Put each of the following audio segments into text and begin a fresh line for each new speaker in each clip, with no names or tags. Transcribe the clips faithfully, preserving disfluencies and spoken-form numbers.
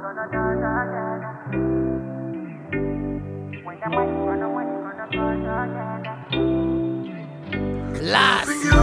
Last.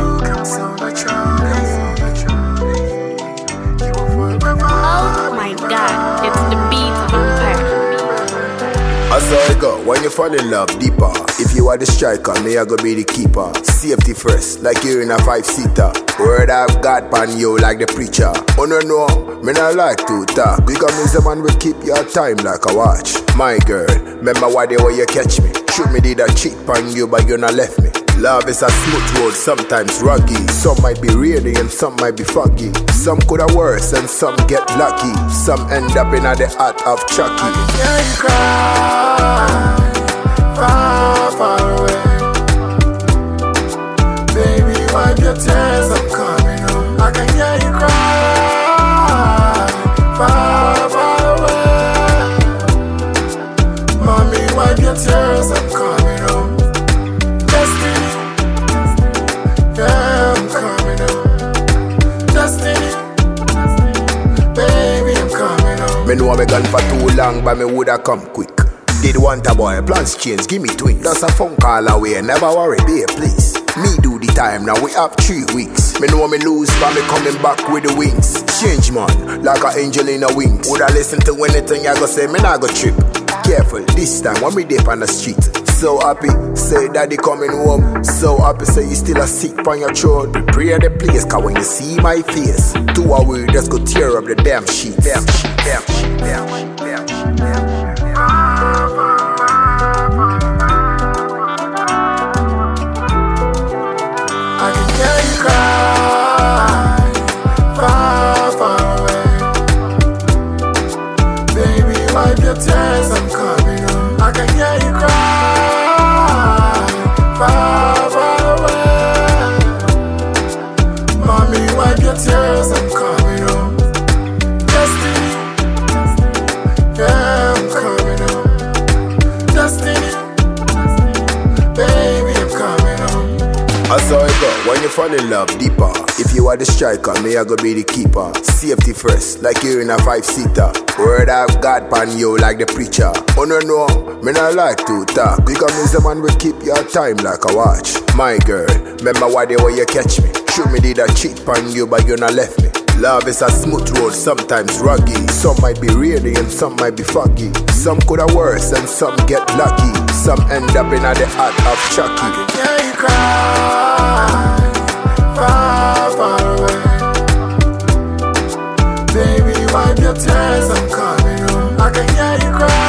Oh my God, it's the beat of empire.
I saw it go when you fall in love deeper. If you are the striker, me I go be the keeper. Safety first, like you're in a five-seater. Word I've got pan you like the preacher. Oh no no, me not like to talk. Because me the man will keep your time like a watch. My girl, remember why the way you catch me. Shoot me did a cheat pan you, but you not left me. Love is a smooth road, sometimes rocky. Some might be rainy and some might be foggy. Some could have worse and some get lucky. Some end up in the heart of Chucky.
I can hear you cry, far, far away. Baby, wipe your tears, I'm coming home. I can hear you cry, far, far away. Mommy, wipe your tears, I'm coming home. Destiny, yeah, I'm coming home. Destiny, baby, I'm coming home.
Me know me gone for too long, but me woulda come quick. Did want a boy, plans change, give me twins. That's a phone call away, never worry, babe, please. Me do the time, now we have three weeks. Me know me lose, but me coming back with the wings. Change man, like an angel in a wings. Woulda listen to anything I go say, me nah go trip. Careful, this time when we dip on the street. So happy, say daddy coming home. So happy, say you still a sick on your throat. Prepare the place, cause when you see my face, two hours just go tear up the damn sheet. Damn sheet, damn sheet, damn sheet, damn sheet, damn sheet.
I can hear you cry, far, far away. Baby, wipe your tears, I'm coming home. I can hear you cry, far, far away. Mommy, wipe your tears, I'm coming home. Destiny, yeah, I'm coming home. Destiny, baby, I'm coming home.
I saw it go when you fall in love deeper. If you are the striker, me I go be the keeper. Safety first, like you're in a five-seater. Word I've got pan you like the preacher. Oh no no, me not like to talk. Because me the man will keep your time like a watch. My girl, remember why the way you catch me. Shoot me did a cheat pan you, but you not left me. Love is a smooth road, sometimes rocky. Some might be rainy and some might be foggy. Some could have worse and some get lucky. Some end up in the heart of Chucky.
I can hear you cry, far, far away. Baby, wipe your tears, I'm coming home. I can hear you cry.